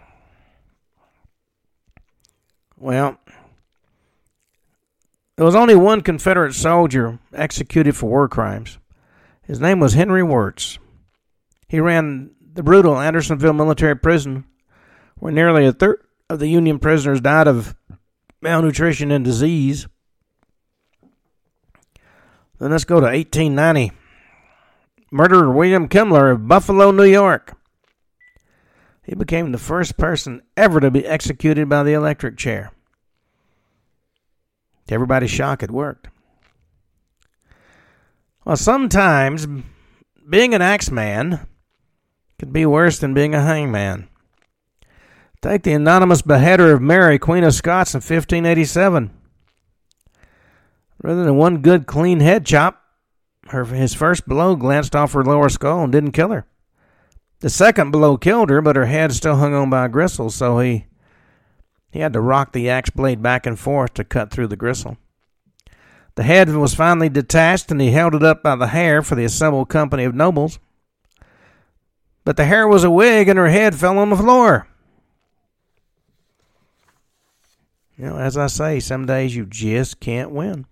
Speaker 1: Well, there was only one Confederate soldier executed for war crimes. His name was Henry Wirz. He ran the brutal Andersonville military prison, where nearly a third of the Union prisoners died of malnutrition and disease. Then let's go to 1890. Murderer William Kimler of Buffalo, New York. He became the first person ever to be executed by the electric chair. To everybody's shock, it worked. Well, sometimes being an axeman could be worse than being a hangman. Take the anonymous beheader of Mary, Queen of Scots, in 1587. Rather than one good, clean head chop, his first blow glanced off her lower skull and didn't kill her. The second blow killed her, but her head still hung on by a gristle, so he had to rock the axe blade back and forth to cut through the gristle. The head was finally detached, and he held it up by the hair for the assembled company of nobles. But the hair was a wig, and her head fell on the floor. You know, as I say, some days you just can't win.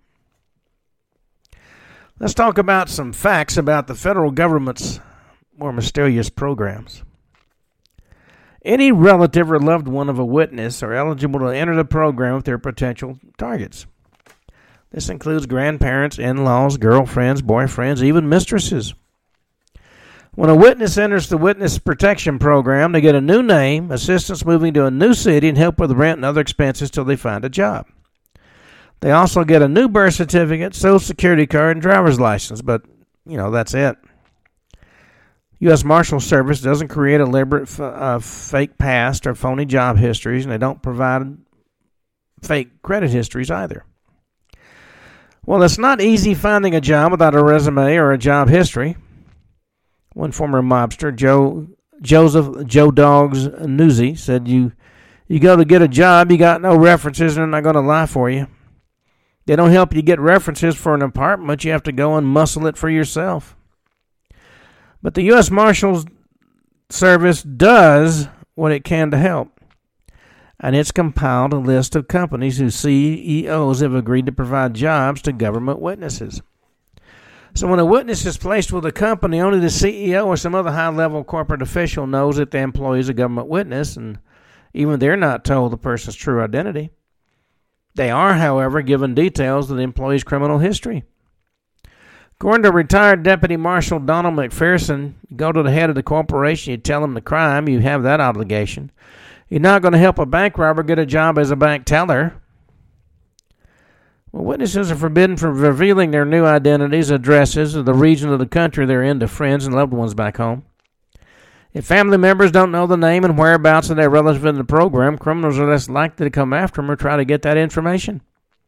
Speaker 1: Let's talk about some facts about the federal government's more mysterious programs. Any relative or loved one of a witness are eligible to enter the program with their potential targets. This includes grandparents, in-laws, girlfriends, boyfriends, even mistresses. When a witness enters the Witness Protection Program, they get a new name, assistance moving to a new city, and help with rent and other expenses till they find a job. They also get a new birth certificate, social security card, and driver's license, but, that's it. U.S. Marshal Service doesn't create elaborate fake past or phony job histories, and they don't provide fake credit histories either. Well, it's not easy finding a job without a resume or a job history. One former mobster, Joe Dogs Newsy, said, you go to get a job, you got no references, and they're not going to lie for you. They don't help you get references for an apartment. You have to go and muscle it for yourself. But the U.S. Marshals Service does what it can to help. And it's compiled a list of companies whose CEOs have agreed to provide jobs to government witnesses. So when a witness is placed with a company, only the CEO or some other high-level corporate official knows that the employee is a government witness, and even they're not told the person's true identity. They are, however, given details of the employee's criminal history. According to retired Deputy Marshal Donald McPherson, you go to the head of the corporation, you tell him the crime, you have that obligation. You're not going to help a bank robber get a job as a bank teller. Well, witnesses are forbidden from revealing their new identities, addresses, or the region of the country they're in to friends and loved ones back home. If family members don't know the name and whereabouts of their relatives in the program, criminals are less likely to come after them or try to get that information.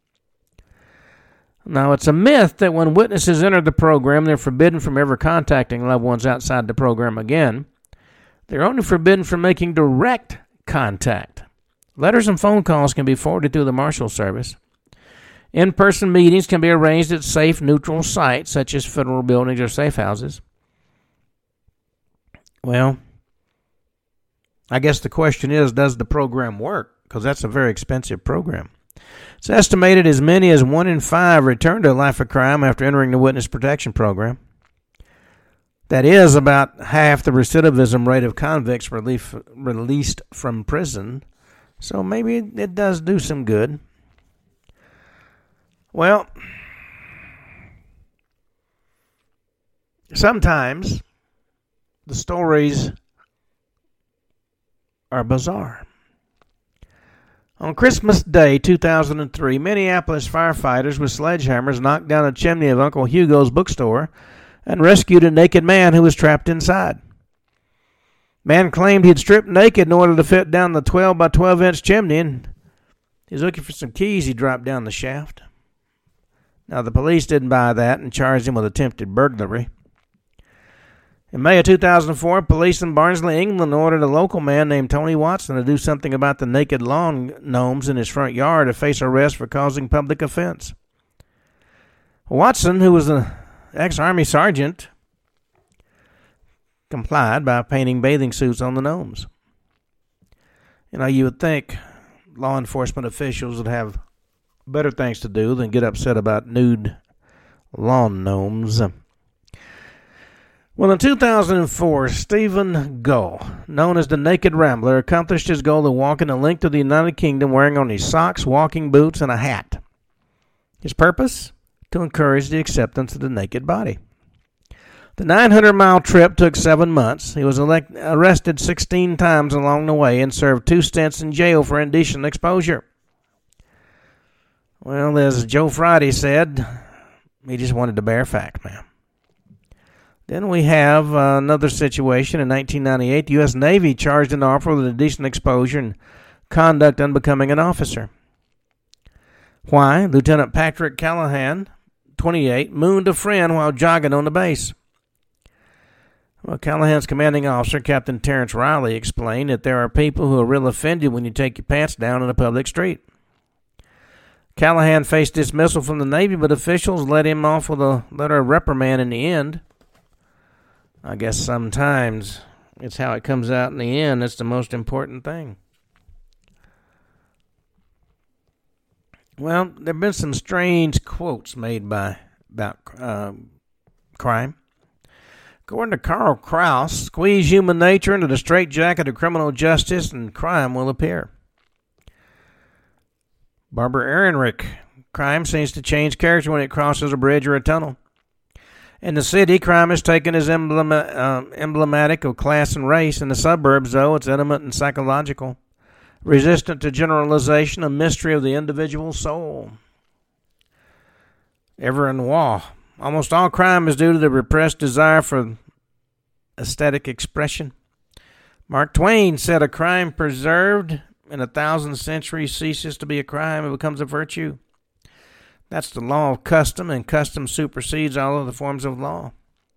Speaker 1: Now, it's a myth that when witnesses enter the program, they're forbidden from ever contacting loved ones outside the program again. They're only forbidden from making direct contact. Letters and phone calls can be forwarded through the Marshal Service. In-person meetings can be arranged at safe, neutral sites, such as federal buildings or safe houses. Well, I guess the question is, does the program work? Because that's a very expensive program. It's estimated as many as 1 in 5 return to a life of crime after entering the witness protection program. That is about half the recidivism rate of convicts released from prison. So maybe it does do some good. Well, sometimes the stories are bizarre. On Christmas Day 2003, Minneapolis firefighters with sledgehammers knocked down a chimney of Uncle Hugo's bookstore and rescued a naked man who was trapped inside. Man claimed he'd stripped naked in order to fit down the 12 by 12 inch chimney, and he was looking for some keys he dropped down the shaft. Now, the police didn't buy that and charged him with attempted burglary. In May of 2004, police in Barnsley, England, ordered a local man named Tony Watson to do something about the naked lawn gnomes in his front yard to face arrest for causing public offense. Watson, who was an ex-Army sergeant, complied by painting bathing suits on the gnomes. You know, you would think law enforcement officials would have better things to do than get upset about nude lawn gnomes. Well, in 2004, Stephen Gull, known as the Naked Rambler, accomplished his goal of walking the length of the United Kingdom wearing only socks, walking boots, and a hat. His purpose? To encourage the acceptance of the naked body. The 900-mile trip took 7 months. He was arrested 16 times along the way and served 2 stints in jail for indecent exposure. Well, as Joe Friday said, he just wanted the bare fact, man. Then we have another situation. In 1998, the U.S. Navy charged an officer with indecent exposure and conduct unbecoming an officer. Why? Lieutenant Patrick Callahan, 28, mooned a friend while jogging on the base. Well, Callahan's commanding officer, Captain Terrence Riley, explained that there are people who are real offended when you take your pants down in a public street. Callahan faced dismissal from the Navy, but officials let him off with a letter of reprimand in the end. I guess sometimes it's how it comes out in the end that's the most important thing. Well, there have been some strange quotes made about crime. According to Karl Kraus, squeeze human nature into the straitjacket of criminal justice and crime will appear. Barbara Ehrenreich, crime seems to change character when it crosses a bridge or a tunnel. In the city, crime is taken as emblematic of class and race. In the suburbs, though, it's intimate and psychological, resistant to generalization, a mystery of the individual soul. Everett Waugh. Almost all crime is due to the repressed desire for aesthetic expression. Mark Twain said, a crime preserved in 1,000 centuries ceases to be a crime, it becomes a virtue. That's the law of custom, and custom supersedes all other forms of law.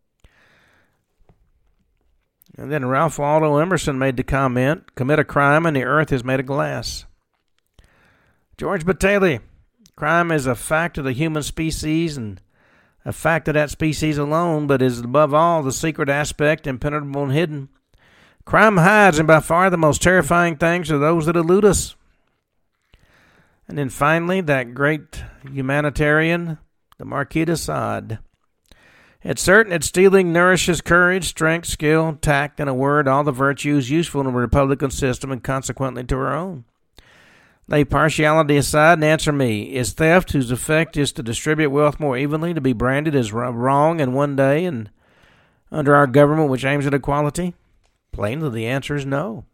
Speaker 1: And then Ralph Waldo Emerson made the comment, commit a crime and the earth is made of glass. George Bataley, crime is a fact of the human species and a fact of that species alone, but is above all the secret aspect, impenetrable and hidden. Crime hides, and by far the most terrifying things are those that elude us. And then finally, that great humanitarian, the Marquis de Sade. It's certain that stealing nourishes courage, strength, skill, tact, and a word, all the virtues useful in a republican system and consequently to our own. Lay partiality aside and answer me. Is theft, whose effect is to distribute wealth more evenly, to be branded as wrong in one day and under our government which aims at equality? Plainly, the answer is no.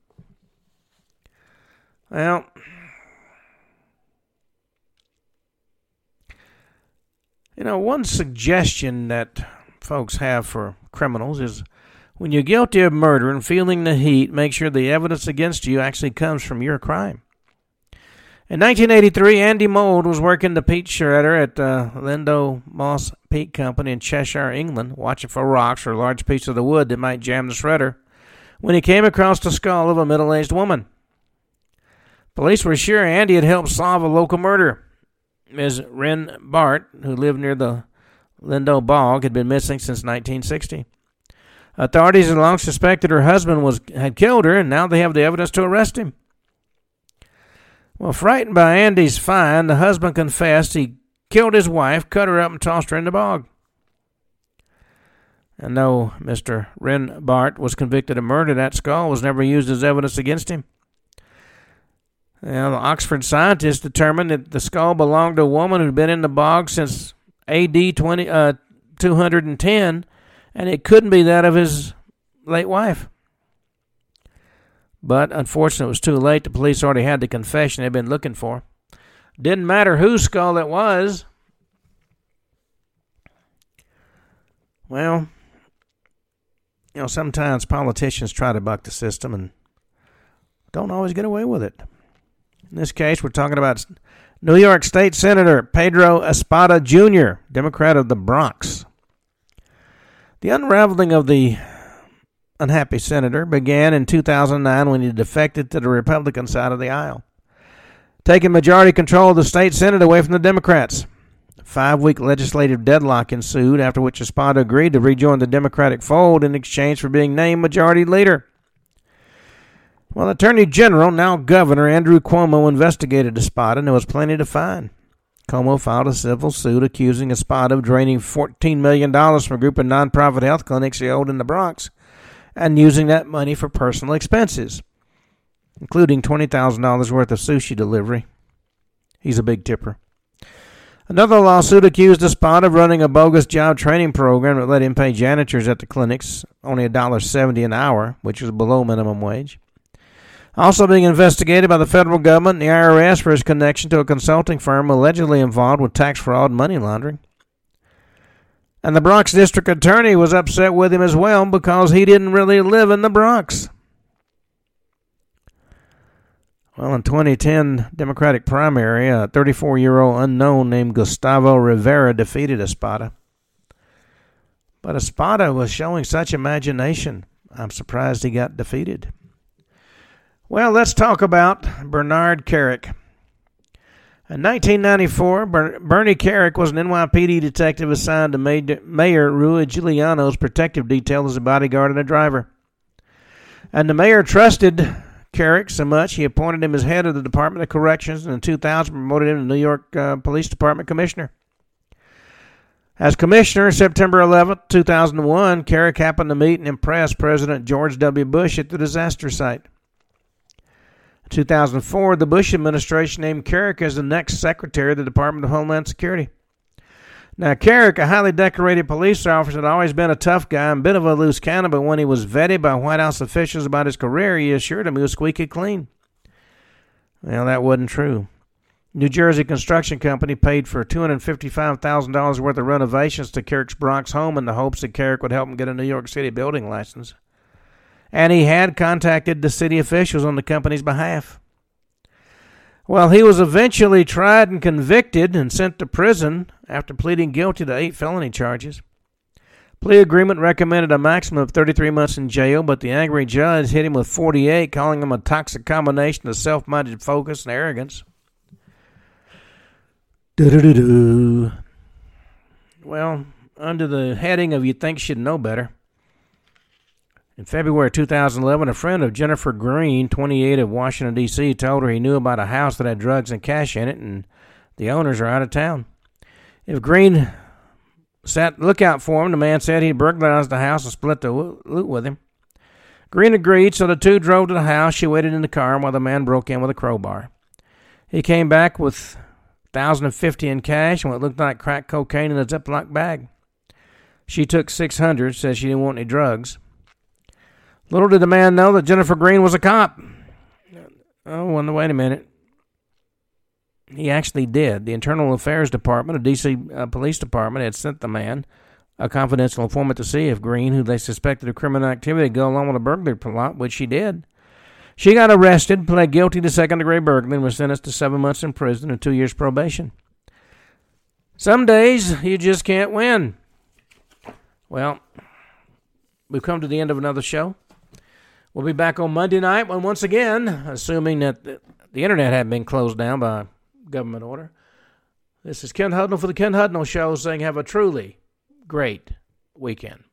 Speaker 1: Well, you know, one suggestion that folks have for criminals is when you're guilty of murder and feeling the heat, make sure the evidence against you actually comes from your crime. In 1983, Andy Mould was working the peat shredder at Lindo Moss Peat Company in Cheshire, England, watching for rocks or large pieces of the wood that might jam the shredder, when he came across the skull of a middle-aged woman. Police were sure Andy had helped solve a local murder. Ms. Wren Bart, who lived near the Lindo Bog, had been missing since 1960. Authorities had long suspected her husband had killed her, and now they have the evidence to arrest him. Well, frightened by Andy's find, the husband confessed he killed his wife, cut her up, and tossed her in the bog. And though Mr. Wren Bart was convicted of murder, that skull was never used as evidence against him. Now, the Oxford scientists determined that the skull belonged to a woman who'd been in the bog since A.D. 210, and it couldn't be that of his late wife. But unfortunately, it was too late. The police already had the confession they'd been looking for. Didn't matter whose skull it was. Well, sometimes politicians try to buck the system and don't always get away with it. In this case, we're talking about New York State Senator Pedro Espada Jr., Democrat of the Bronx. The unraveling of the unhappy senator began in 2009 when he defected to the Republican side of the aisle, taking majority control of the state Senate away from the Democrats. A 5-week legislative deadlock ensued, after which Espada agreed to rejoin the Democratic fold in exchange for being named majority leader. Well, Attorney General, now Governor Andrew Cuomo, investigated Espada, and there was plenty to find. Cuomo filed a civil suit accusing Espada of draining $14 million from a group of nonprofit health clinics he owned in the Bronx and using that money for personal expenses, including $20,000 worth of sushi delivery. He's a big tipper. Another lawsuit accused Espada of running a bogus job training program that let him pay janitors at the clinics only $1.70 an hour, which was below minimum wage. Also being investigated by the federal government and the IRS for his connection to a consulting firm allegedly involved with tax fraud and money laundering. And the Bronx district attorney was upset with him as well because he didn't really live in the Bronx. Well, in 2010 Democratic primary, a 34-year-old unknown named Gustavo Rivera defeated Espada. But Espada was showing such imagination, I'm surprised he got defeated. Well, let's talk about Bernard Kerik. In 1994, Bernie Kerik was an NYPD detective assigned to Mayor Rudy Giuliano's protective detail as a bodyguard and a driver. And the mayor trusted Kerik so much, he appointed him as head of the Department of Corrections, and in 2000 promoted him to New York Police Department Commissioner. As commissioner, September 11, 2001, Kerik happened to meet and impress President George W. Bush at the disaster site. 2004, the Bush administration named Kerik as the next secretary of the Department of Homeland Security. Now, Kerik, a highly decorated police officer, had always been a tough guy and a bit of a loose cannon, but when he was vetted by White House officials about his career, he assured them he was squeaky clean. Well, that wasn't true. New Jersey construction company paid for $255,000 worth of renovations to Kerik's Bronx home in the hopes that Kerik would help him get a New York City building license. And he had contacted the city officials on the company's behalf. Well, he was eventually tried and convicted and sent to prison after pleading guilty to 8 felony charges. Plea agreement recommended a maximum of 33 months in jail, but the angry judge hit him with 48, calling him a toxic combination of self-minded focus and arrogance. Well, under the heading of "You Think You Should Know Better," in February 2011, a friend of Jennifer Green, 28, of Washington, D.C., told her he knew about a house that had drugs and cash in it, and the owners are out of town. If Green sat lookout for him, the man said he'd burglarized the house and split the loot with him. Green agreed, so the two drove to the house. She waited in the car while the man broke in with a crowbar. He came back with $1,050 in cash and what looked like crack cocaine in a Ziploc bag. She took $600, said she didn't want any drugs. Little did the man know that Jennifer Green was a cop. Oh, well, wait a minute. He actually did. The Internal Affairs Department of D.C. Police Department had sent the man, a confidential informant, to see if Green, who they suspected of criminal activity, would go along with a burglary plot, which she did. She got arrested, pled guilty to second-degree burglary, and was sentenced to 7 months in prison and 2 years probation. Some days, you just can't win. Well, we've come to the end of another show. We'll be back on Monday night when, once again, assuming that the internet hadn't been closed down by government order, This is Ken Hudnall for the Ken Hudnall Show saying have a truly great weekend.